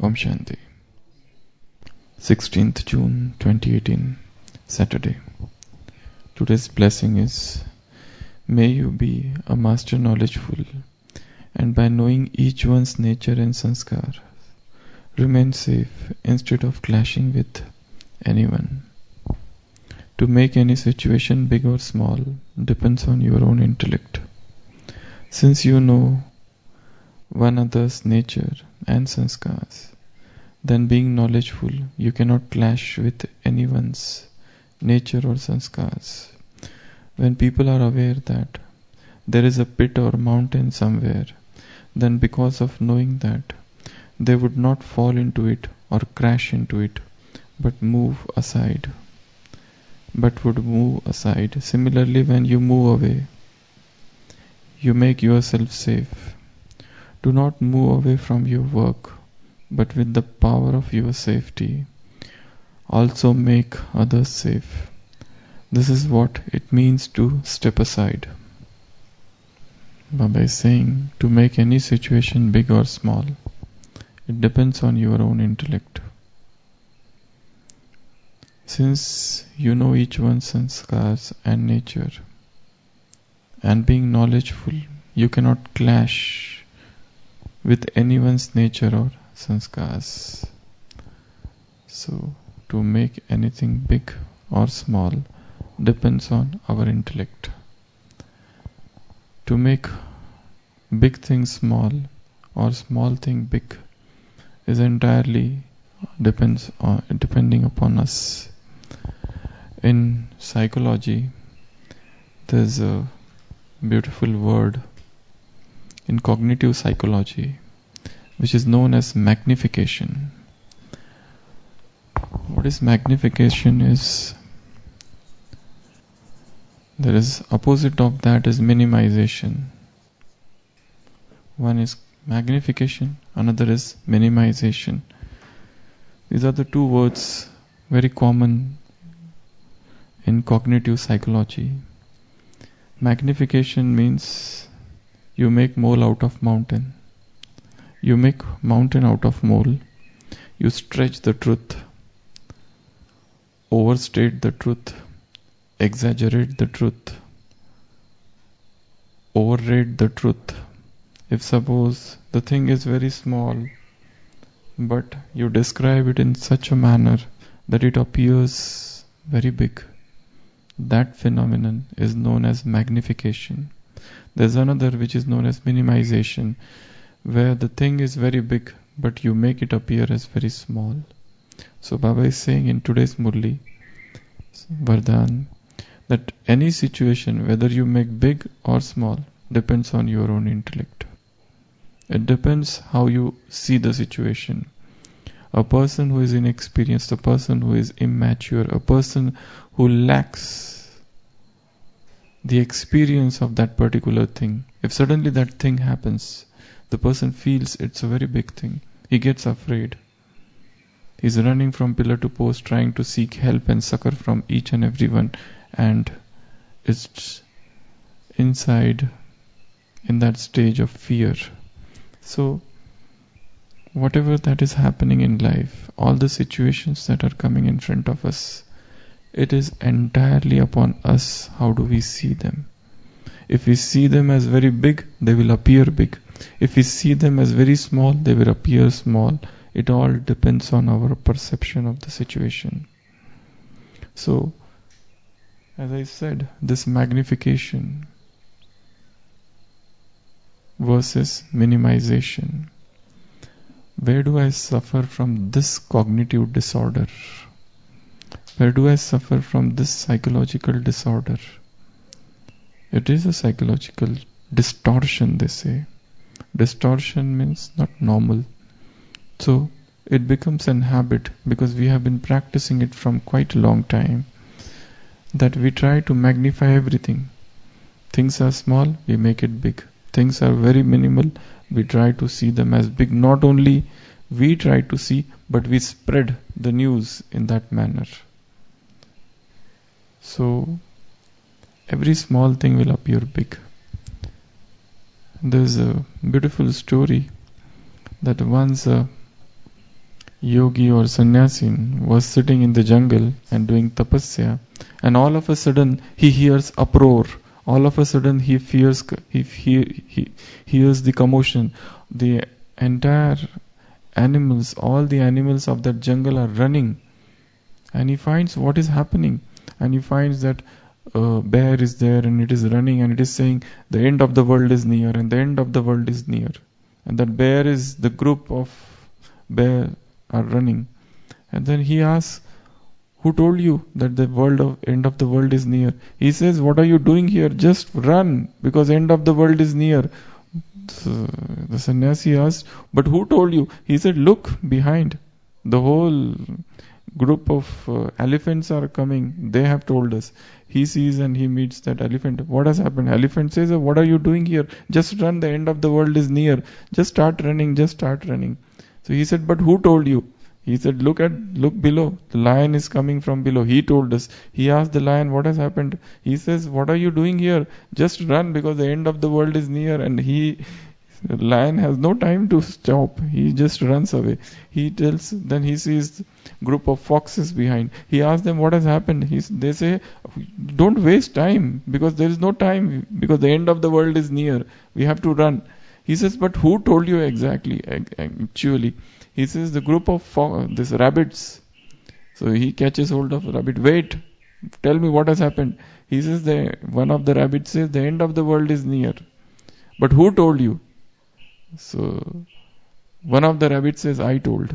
Om Shanti. 16th June 2018, Saturday. Today's blessing is, may you be a master knowledgeful, and by knowing each one's nature and sanskar, remain safe instead of clashing with anyone. To make any situation big or small depends on your own intellect. Since you know one another's nature and sanskars, then being knowledgeful, you cannot clash with anyone's nature or sanskars. When people are aware that there is a pit or mountain somewhere, then because of knowing that, they would not fall into it or crash into it, but would move aside. Similarly, when you move away, you make yourself safe. Do not move away from your work, but with the power of your safety, also make others safe. This is what it means to step aside. Baba is saying, to make any situation big or small, it depends on your own intellect. Since you know each one's sanskars and nature, and being knowledgeful, you cannot clash with anyone's nature or sanskars. So, to make anything big or small depends on our intellect. To make big thing small or small thing big is entirely depending upon us. In psychology, there's a beautiful word in cognitive psychology which is known as magnification. What is magnification is, there is opposite of that is minimization. One is magnification, another is minimization. These are the two words very common in cognitive psychology. Magnification means you make mole out of mountain. You make mountain out of mole. You stretch the truth, overstate the truth, exaggerate the truth, overrate the truth. If suppose the thing is very small, but you describe it in such a manner that it appears very big, that phenomenon is known as magnification. There's another which is known as minimization, where the thing is very big, but you make it appear as very small. So Baba is saying in today's Murli, Vardhan, that any situation, whether you make big or small, depends on your own intellect. It depends how you see the situation. A person who is inexperienced, a person who is immature, a person who lacks the experience of that particular thing, if suddenly that thing happens, the person feels it's a very big thing. He gets afraid. He's running from pillar to post, trying to seek help and succor from each and everyone, and it's inside in that stage of fear. So, whatever that is happening in life, all the situations that are coming in front of us, it is entirely upon us how do we see them. If we see them as very big, they will appear big. If we see them as very small, they will appear small. It all depends on our perception of the situation. So, as I said, this magnification versus minimization. Where do I suffer from this cognitive disorder? Where do I suffer from this psychological disorder? It is a psychological distortion, they say. Distortion means not normal. So it becomes an habit because we have been practicing it from quite a long time, that we try to magnify everything. Things are small, we make it big. Things are very minimal, we try to see them as big. Not only we try to see, but we spread the news in that manner. So every small thing will appear big. There's a beautiful story that once a yogi or sannyasin was sitting in the jungle and doing tapasya, and all of a sudden he hears uproar. All of a sudden he hears the commotion. The entire animals, all the animals of that jungle are running, and he finds what is happening, and he finds that a bear is there and it is running and it is saying the end of the world is near and the end of the world is near, and that bear is the group of bear are running. And then he asks, who told you that the end of the world is near? He says, what are you doing here? Just run, because end of the world is near. So the sannyasi asked, but who told you? He said, look behind. The whole group of elephants are coming. They have told us. He sees and he meets that elephant. What has happened? Elephant says, what are you doing here? Just run. The end of the world is near. Just start running. Just start running. So he said, but who told you? He said, look below. The lion is coming from below. He told us. He asked the lion, what has happened? He says, what are you doing here? Just run, because the end of the world is near. And the lion has no time to stop. He just runs away. Then he sees group of foxes behind. He asks them, what has happened? They say, don't waste time, because there is no time, because the end of the world is near. We have to run. He says, but who told you exactly? Actually, he says, the group of these rabbits. So he catches hold of a rabbit. Wait, tell me what has happened. He says, one of the rabbits says, the end of the world is near. But who told you? So one of the rabbits says, I told.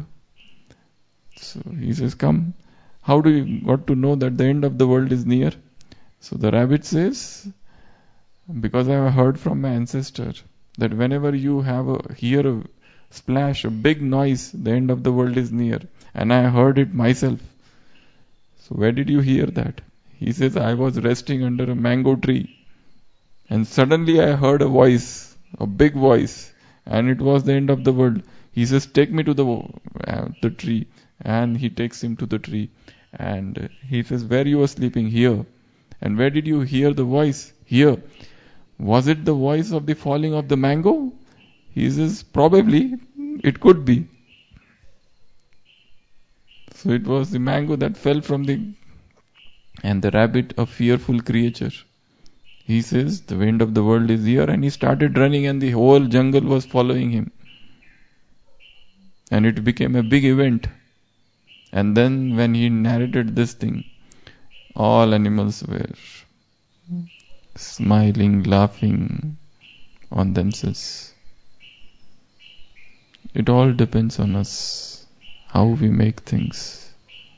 So he says, come, how do you got to know that the end of the world is near? So the rabbit says, because I have heard from my ancestor that whenever you hear a splash, a big noise, the end of the world is near. And I heard it myself. So where did you hear that? He says, I was resting under a mango tree, and suddenly I heard a voice, a big voice, and it was the end of the world. He says, take me to the tree. And he takes him to the tree. And he says, where you were sleeping? Here. And where did you hear the voice? Here. Was it the voice of the falling of the mango? He says, probably, it could be. So it was the mango that fell and the rabbit, a fearful creature. He says, the end of the world is here, and he started running, and the whole jungle was following him. And it became a big event. And then when he narrated this thing, all animals were smiling, laughing on themselves. It all depends on us, how we make things.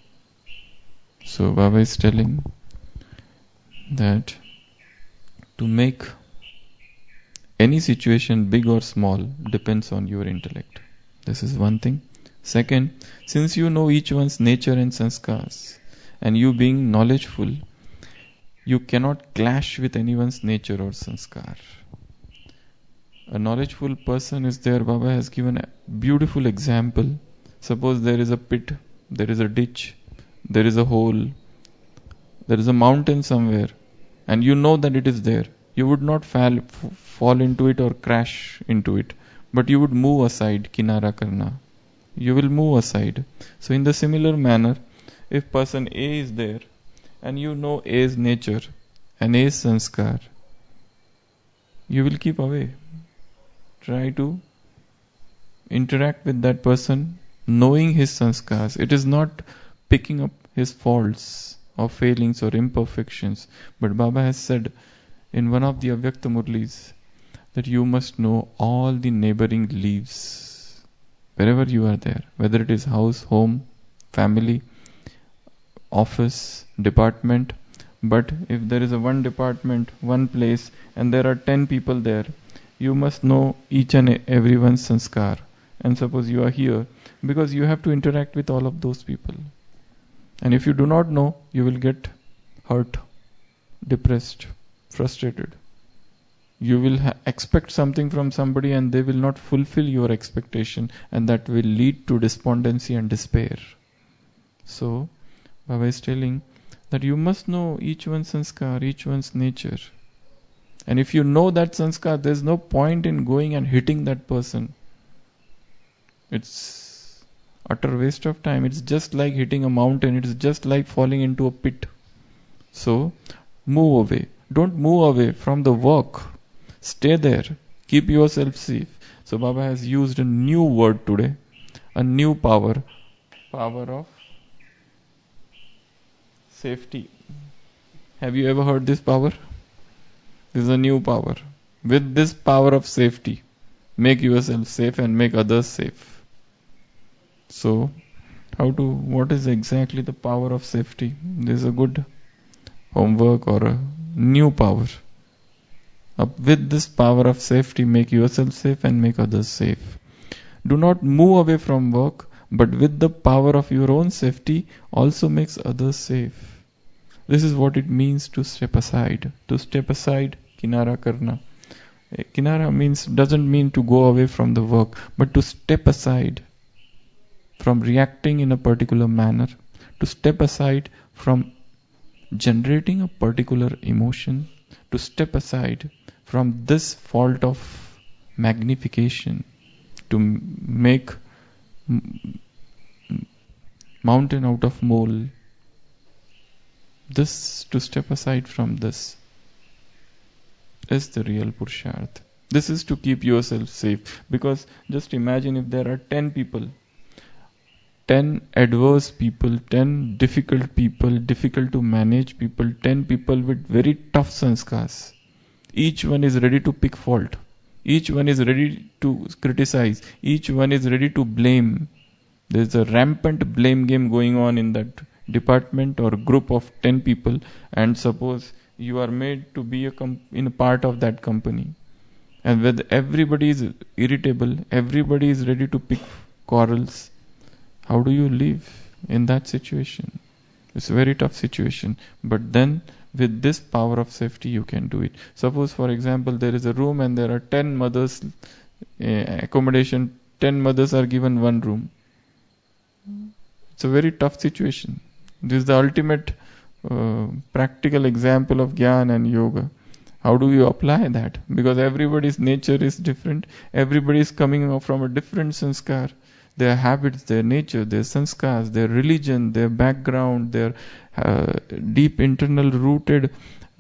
So Baba is telling that to make any situation big or small depends on your intellect. This is one thing. Second, since you know each one's nature and sanskars, and you being knowledgeful, you cannot clash with anyone's nature or sanskar. A knowledgeful person is there. Baba has given a beautiful example. Suppose there is a pit, there is a ditch, there is a hole, there is a mountain somewhere, and you know that it is there. You would not fall into it or crash into it, but you would move aside, kinara karna. You will move aside. So in the similar manner, if person A is there, and you know A's nature and A's sanskar, you will keep away. Try to interact with that person knowing his sanskars. It is not picking up his faults or failings or imperfections. But Baba has said in one of the Avyakta Murlis that you must know all the neighboring leaves wherever you are there, whether it is house, home, family, office, department. But if there is a one department, one place, and there are 10 people there, you must know each and everyone's sanskar. And suppose you are here, because you have to interact with all of those people. And if you do not know, you will get hurt, depressed, frustrated. You will expect something from somebody and they will not fulfill your expectation, and that will lead to despondency and despair. So, Baba is telling that you must know each one's sanskar, each one's nature. And if you know that sanskar, there is no point in going and hitting that person. It's utter waste of time. It's just like hitting a mountain. It's just like falling into a pit. So move away. Don't move away from the work. Stay there. Keep yourself safe. So Baba has used a new word today, a new power. Power of safety. Have you ever heard this power? This is a new power. With this power of safety, make yourself safe and make others safe. So, what is exactly the power of safety? This is a good homework or a new power. With this power of safety, make yourself safe and make others safe. Do not move away from work, but with the power of your own safety, also makes others safe. This is what it means to step aside. To step aside, kinara karna. Kinara doesn't mean to go away from the work, but to step aside from reacting in a particular manner, to step aside from generating a particular emotion, to step aside from this fault of magnification, to make mountain out of mole. To step aside from this is the real Purusharth. This is to keep yourself safe. Because just imagine if there are 10 people, 10 adverse people, 10 difficult people, difficult to manage people, 10 people with very tough sanskars. Each one is ready to pick fault. Each one is ready to criticize. Each one is ready to blame. There's a rampant blame game going on in that department or group of 10 people, and suppose you are made to be in a part of that company, and where everybody is irritable, everybody is ready to pick quarrels. How do you live in that situation? It's a very tough situation. But then with this power of safety you can do it. Suppose for example there is a room and there are 10 mothers accommodation, 10 mothers are given one room. It's a very tough situation. This is the ultimate practical example of Gyan and Yoga. How do you apply that? Because everybody's nature is different. Everybody is coming from a different sanskar. Their habits, their nature, their sanskars, their religion, their background, their deep internal rooted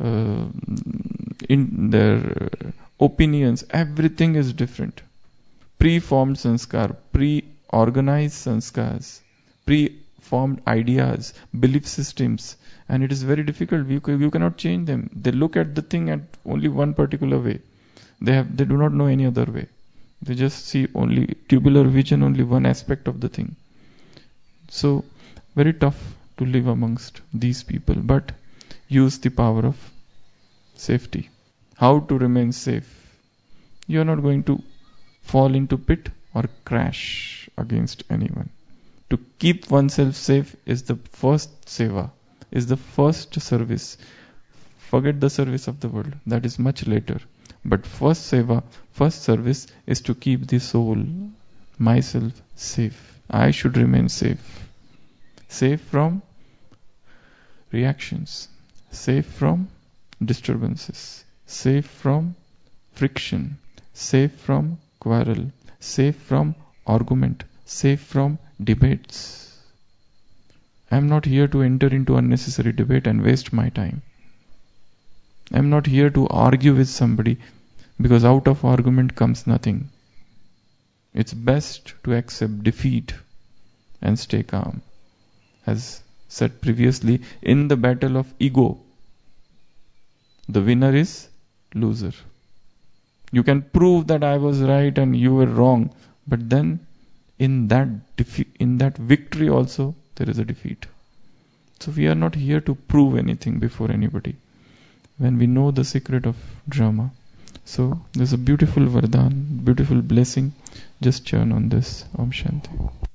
in their opinions, everything is different. Pre-formed sanskar, pre-organized sanskars, pre-formed ideas, belief systems, and it is very difficult. You cannot change them. They look at the thing at only one particular way. They do not know any other way. They just see only tubular vision, only one aspect of the thing. So, very tough to live amongst these people, but use the power of safety. How to remain safe? You are not going to fall into pit or crash against anyone. To keep oneself safe is the first seva, is the first service. Forget the service of the world, that is much later. But first seva, first service is to keep the soul, myself, safe. I should remain safe. Safe from reactions, safe from disturbances, safe from friction, safe from quarrel, safe from argument, safe from debates. I am not here to enter into unnecessary debate and waste my time. I am not here to argue with somebody, because out of argument comes nothing. It's best to accept defeat and stay calm. As said previously, in the battle of ego, the winner is loser. You can prove that I was right and you were wrong, but then in that victory also there is a defeat. So we are not here to prove anything before anybody. When we know the secret of drama. So there's a beautiful vardhan, beautiful blessing. Just churn on this. Om Shanti.